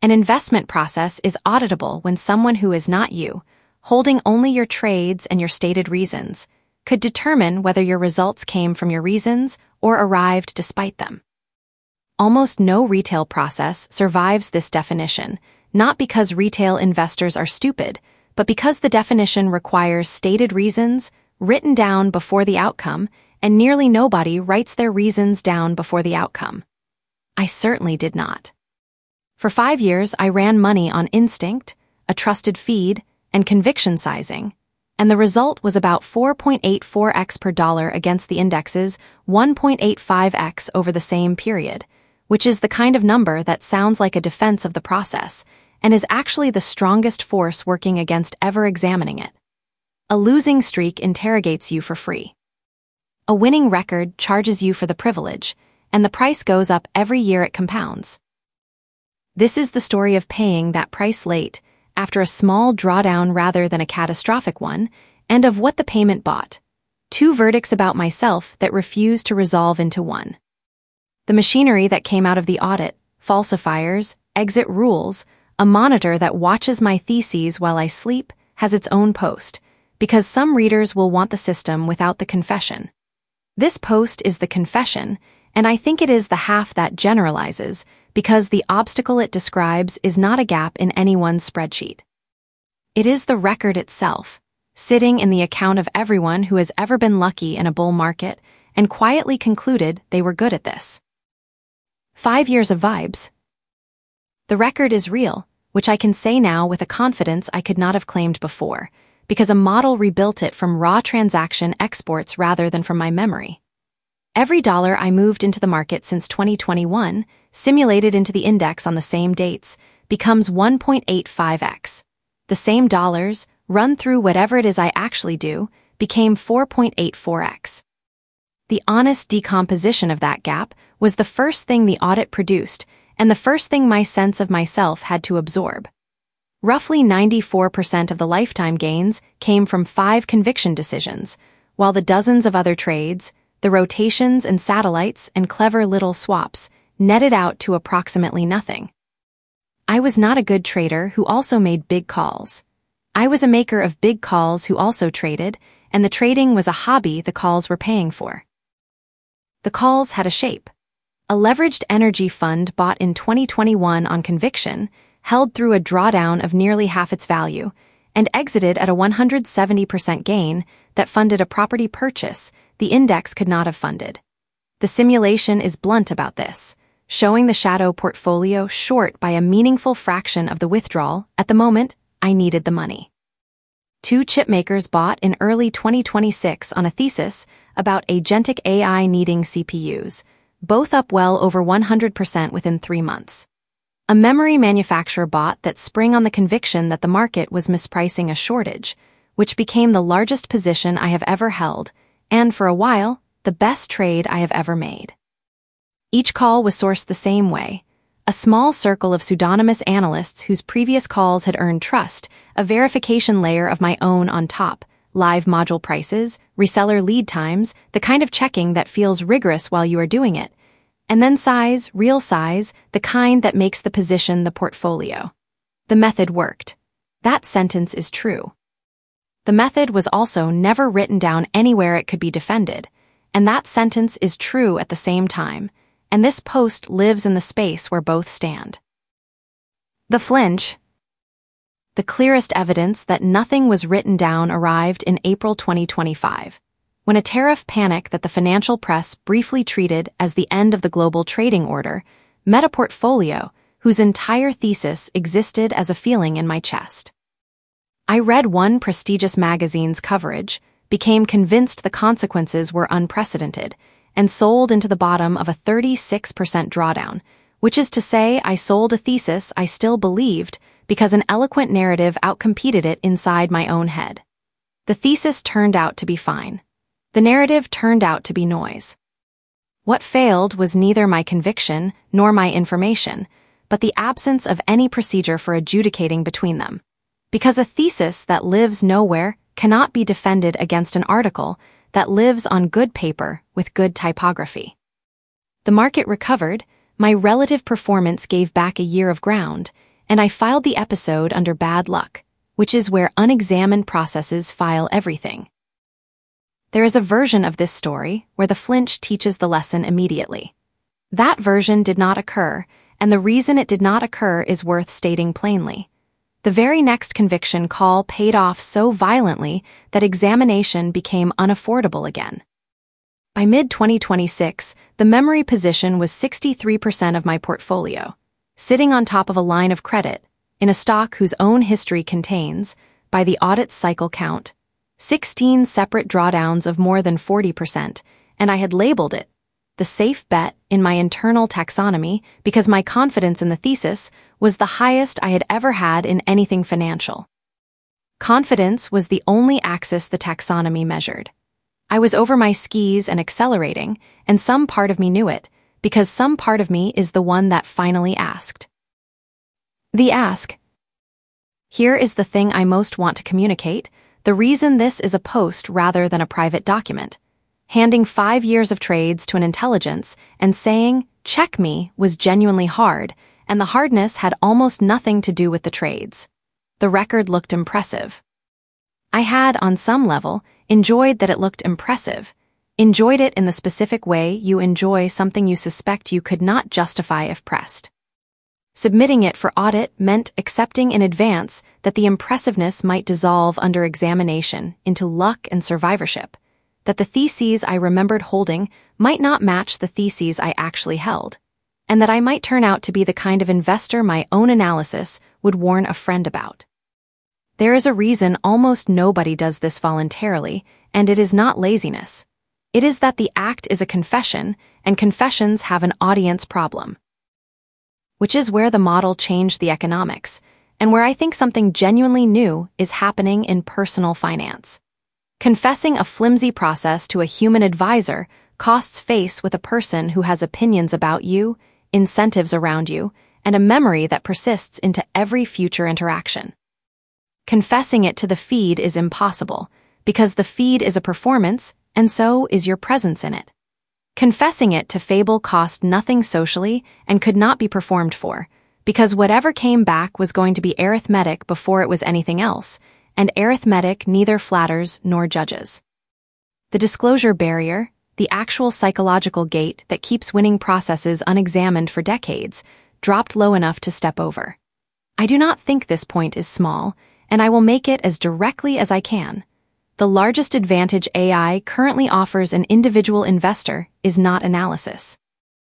An investment process is auditable when someone who is not you, holding only your trades and your stated reasons, could determine whether your results came from your reasons or arrived despite them. Almost no retail process survives this definition, not because retail investors are stupid, but because the definition requires stated reasons, written down before the outcome, and nearly nobody writes their reasons down before the outcome. I certainly did not. For 5 years, I ran money on instinct, a trusted feed, and conviction sizing, and the result was about 4.84x per dollar against the index's 1.85x over the same period, which is the kind of number that sounds like a defense of the process and is actually the strongest force working against ever examining it. A losing streak interrogates you for free. A winning record charges you for the privilege, and the price goes up every year it compounds. This is the story of paying that price late, after a small drawdown rather than a catastrophic one, and of what the payment bought. 2 verdicts about myself that refuse to resolve into one. The machinery that came out of the audit, falsifiers, exit rules, a monitor that watches my theses while I sleep, has its own post, because some readers will want the system without the confession. This post is the confession, and I think it is the half that generalizes, because the obstacle it describes is not a gap in anyone's spreadsheet. It is the record itself, sitting in the account of everyone who has ever been lucky in a bull market and quietly concluded they were good at this. 5 years of vibes. The record is real, which I can say now with a confidence I could not have claimed before, because a model rebuilt it from raw transaction exports rather than from my memory. Every dollar I moved into the market since 2021, simulated into the index on the same dates, becomes 1.85x. The same dollars, run through whatever it is I actually do, became 4.84x. The honest decomposition of that gap was the first thing the audit produced, and the first thing my sense of myself had to absorb. Roughly 94% of the lifetime gains came from 5 conviction decisions, while the dozens of other trades, the rotations and satellites and clever little swaps, netted out to approximately nothing. I was not a good trader who also made big calls. I was a maker of big calls who also traded, and the trading was a hobby the calls were paying for. The calls had a shape. A leveraged energy fund bought in 2021 on conviction, held through a drawdown of nearly half its value, and exited at a 170% gain that funded a property purchase the index could not have funded. The simulation is blunt about this, showing the shadow portfolio short by a meaningful fraction of the withdrawal at the moment I needed the money. 2 chipmakers bought in early 2026 on a thesis about agentic AI needing CPUs, both up well over 100% within 3 months. A memory manufacturer bought that spring on the conviction that the market was mispricing a shortage, which became the largest position I have ever held, and for a while, the best trade I have ever made. Each call was sourced the same way. A small circle of pseudonymous analysts whose previous calls had earned trust, a verification layer of my own on top, live module prices, reseller lead times, the kind of checking that feels rigorous while you are doing it, and then size, real size, the kind that makes the position the portfolio. The method worked. That sentence is true. The method was also never written down anywhere it could be defended, and that sentence is true at the same time, and this post lives in the space where both stand. The flinch. The clearest evidence that nothing was written down arrived in April 2025. When a tariff panic that the financial press briefly treated as the end of the global trading order met a portfolio whose entire thesis existed as a feeling in my chest. I read one prestigious magazine's coverage, became convinced the consequences were unprecedented, and sold into the bottom of a 36% drawdown, which is to say I sold a thesis I still believed because an eloquent narrative outcompeted it inside my own head. The thesis turned out to be fine. The narrative turned out to be noise. What failed was neither my conviction nor my information, but the absence of any procedure for adjudicating between them. Because a thesis that lives nowhere cannot be defended against an article that lives on good paper with good typography. The market recovered, my relative performance gave back a year of ground, and I filed the episode under bad luck, which is where unexamined processes file everything. There is a version of this story where the flinch teaches the lesson immediately. That version did not occur, and the reason it did not occur is worth stating plainly. The very next conviction call paid off so violently that examination became unaffordable again. By mid-2026, the memory position was 63% of my portfolio, sitting on top of a line of credit, in a stock whose own history contains, by the audit cycle count, 16 separate drawdowns of more than 40%, and I had labeled it the safe bet in my internal taxonomy because my confidence in the thesis was the highest I had ever had in anything financial. Confidence was the only axis the taxonomy measured. I was over my skis and accelerating, and some part of me knew it, because some part of me is the one that finally asked. The ask. Here is the thing I most want to communicate, the reason this is a post rather than a private document. Handing 5 years of trades to an intelligence and saying, check me, was genuinely hard, and the hardness had almost nothing to do with the trades. The record looked impressive. I had, on some level, enjoyed that it looked impressive, enjoyed it in the specific way you enjoy something you suspect you could not justify if pressed. Submitting it for audit meant accepting in advance that the impressiveness might dissolve under examination into luck and survivorship, that the theses I remembered holding might not match the theses I actually held, and that I might turn out to be the kind of investor my own analysis would warn a friend about. There is a reason almost nobody does this voluntarily, and it is not laziness. It is that the act is a confession, and confessions have an audience problem. Which is where the model changed the economics, and where I think something genuinely new is happening in personal finance. Confessing a flimsy process to a human advisor costs face with a person who has opinions about you, incentives around you, and a memory that persists into every future interaction. Confessing it to the feed is impossible, because the feed is a performance, and so is your presence in it. Confessing it to Fable cost nothing socially and could not be performed for, because whatever came back was going to be arithmetic before it was anything else, and arithmetic neither flatters nor judges. The disclosure barrier, the actual psychological gate that keeps winning processes unexamined for decades, dropped low enough to step over. I do not think this point is small, and I will make it as directly as I can. The largest advantage AI currently offers an individual investor is not analysis.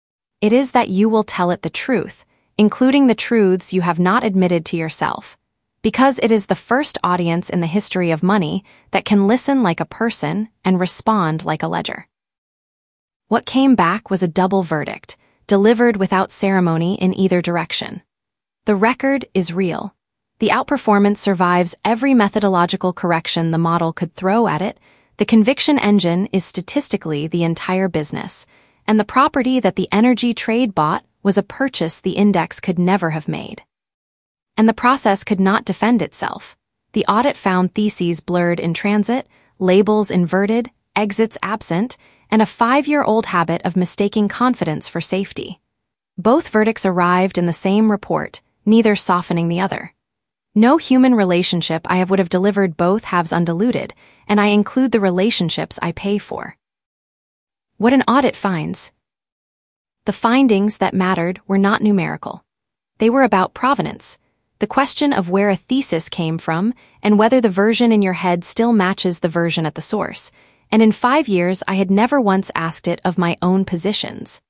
It is that you will tell it the truth, including the truths you have not admitted to yourself, because it is the first audience in the history of money that can listen like a person and respond like a ledger. What came back was a double verdict, delivered without ceremony in either direction. The record is real. The outperformance survives every methodological correction the model could throw at it. The conviction engine is statistically the entire business, and the property that the energy trade bought was a purchase the index could never have made. And the process could not defend itself. The audit found theses blurred in transit, labels inverted, exits absent, and a 5-year-old habit of mistaking confidence for safety. Both verdicts arrived in the same report, neither softening the other. No human relationship I would have delivered both halves undiluted, and I include the relationships I pay for. What an audit finds. The findings that mattered were not numerical. They were about provenance, the question of where a thesis came from and whether the version in your head still matches the version at the source, and in 5 years I had never once asked it of my own positions.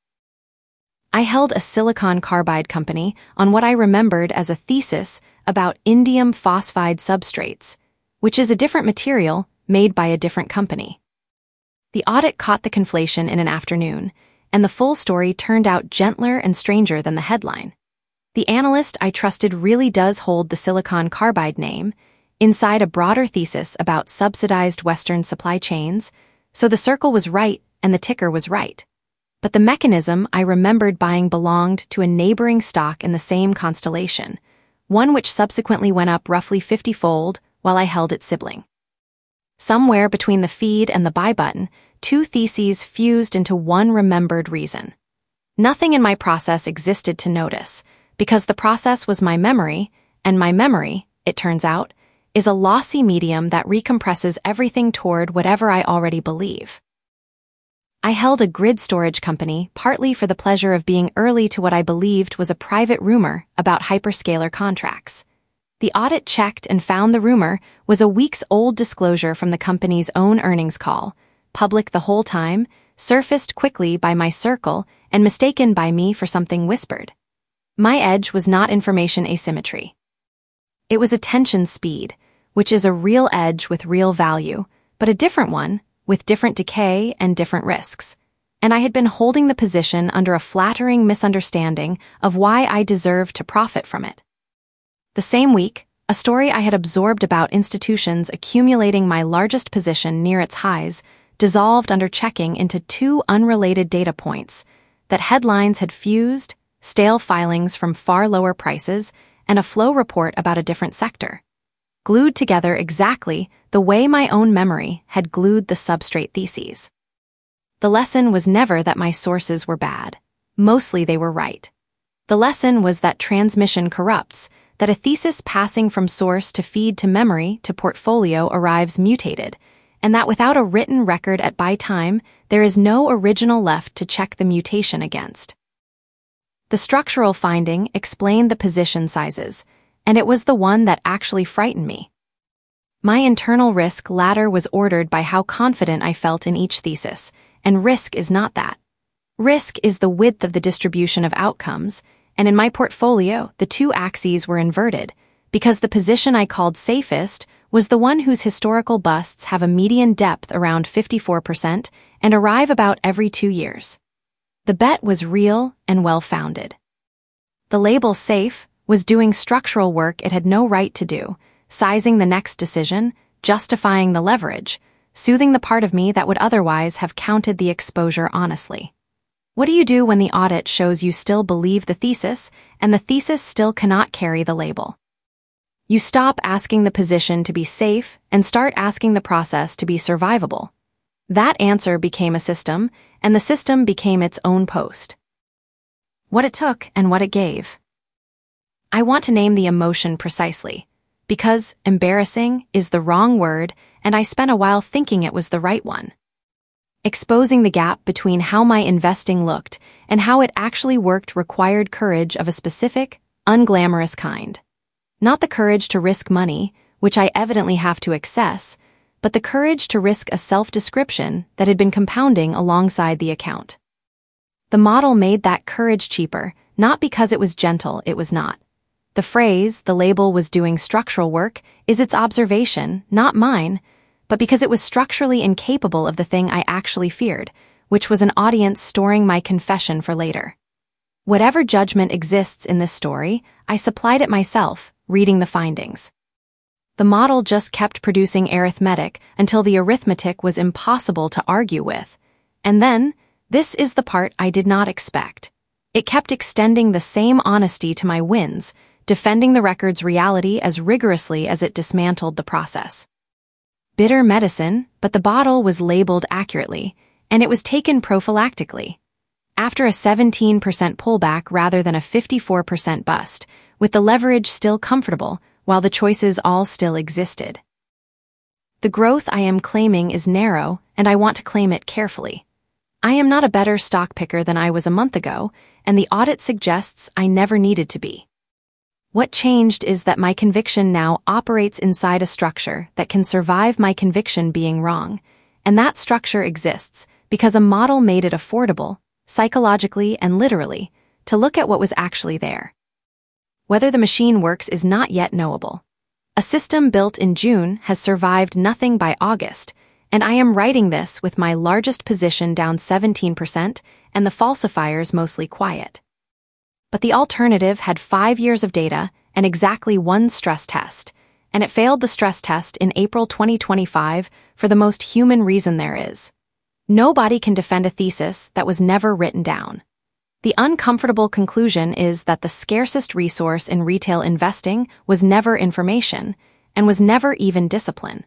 I held a silicon carbide company on what I remembered as a thesis about indium phosphide substrates, which is a different material made by a different company. The audit caught the conflation in an afternoon, and the full story turned out gentler and stranger than the headline. The analyst I trusted really does hold the silicon carbide name inside a broader thesis about subsidized Western supply chains, so the circle was right and the ticker was right. But the mechanism I remembered buying belonged to a neighboring stock in the same constellation, one which subsequently went up roughly 50-fold while I held its sibling. Somewhere between the feed and the buy button, two theses fused into one remembered reason. Nothing in my process existed to notice, because the process was my memory, and my memory, it turns out, is a lossy medium that recompresses everything toward whatever I already believe. I held a grid storage company partly for the pleasure of being early to what I believed was a private rumor about hyperscaler contracts. The audit checked and found the rumor was a weeks-old disclosure from the company's own earnings call, public the whole time, surfaced quickly by my circle, and mistaken by me for something whispered. My edge was not information asymmetry. It was attention speed, which is a real edge with real value, but a different one, with different decay and different risks. And I had been holding the position under a flattering misunderstanding of why I deserved to profit from it. The same week, a story I had absorbed about institutions accumulating my largest position near its highs dissolved under checking into two unrelated data points that headlines had fused, stale filings from far lower prices, and a flow report about a different sector, glued together exactly the way my own memory had glued the substrate theses. The lesson was never that my sources were bad. Mostly they were right. The lesson was that transmission corrupts, that a thesis passing from source to feed to memory to portfolio arrives mutated, and that without a written record at buy time, there is no original left to check the mutation against. The structural finding explained the position sizes, and it was the one that actually frightened me. My internal risk ladder was ordered by how confident I felt in each thesis, and risk is not that. Risk is the width of the distribution of outcomes, and in my portfolio, the two axes were inverted, because the position I called safest was the one whose historical busts have a median depth around 54% and arrive about every 2 years. The bet was real and well-founded. The label safe was doing structural work it had no right to do, sizing the next decision, justifying the leverage, soothing the part of me that would otherwise have counted the exposure honestly. What do you do when the audit shows you still believe the thesis and the thesis still cannot carry the label? You stop asking the position to be safe and start asking the process to be survivable. That answer became a system, and the system became its own post. What it took and what it gave. I want to name the emotion precisely, because embarrassing is the wrong word, and I spent a while thinking it was the right one. Exposing the gap between how my investing looked and how it actually worked required courage of a specific, unglamorous kind. Not the courage to risk money, which I evidently have to access, but the courage to risk a self-description that had been compounding alongside the account. The model made that courage cheaper, not because it was gentle, it was not. The phrase, the label was doing structural work, is its observation, not mine, but because it was structurally incapable of the thing I actually feared, which was an audience storing my confession for later. Whatever judgment exists in this story, I supplied it myself, reading the findings. The model just kept producing arithmetic until the arithmetic was impossible to argue with. And then, this is the part I did not expect. It kept extending the same honesty to my wins, defending the record's reality as rigorously as it dismantled the process. Bitter medicine, but the bottle was labeled accurately, and it was taken prophylactically. After a 17% pullback rather than a 54% bust, with the leverage still comfortable, while the choices all still existed. The growth I am claiming is narrow, and I want to claim it carefully. I am not a better stock picker than I was a month ago, and the audit suggests I never needed to be. What changed is that my conviction now operates inside a structure that can survive my conviction being wrong, and that structure exists because a model made it affordable, psychologically and literally, to look at what was actually there. Whether the machine works is not yet knowable. A system built in June has survived nothing by August, and I am writing this with my largest position down 17% and the falsifiers mostly quiet. But the alternative had 5 years of data and exactly one stress test, and it failed the stress test in April 2025 for the most human reason there is. Nobody can defend a thesis that was never written down. The uncomfortable conclusion is that the scarcest resource in retail investing was never information, and was never even discipline.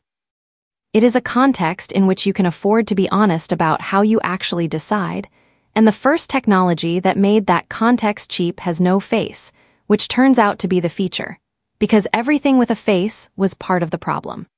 It is a context in which you can afford to be honest about how you actually decide, and the first technology that made that context cheap has no face, which turns out to be the feature, because everything with a face was part of the problem.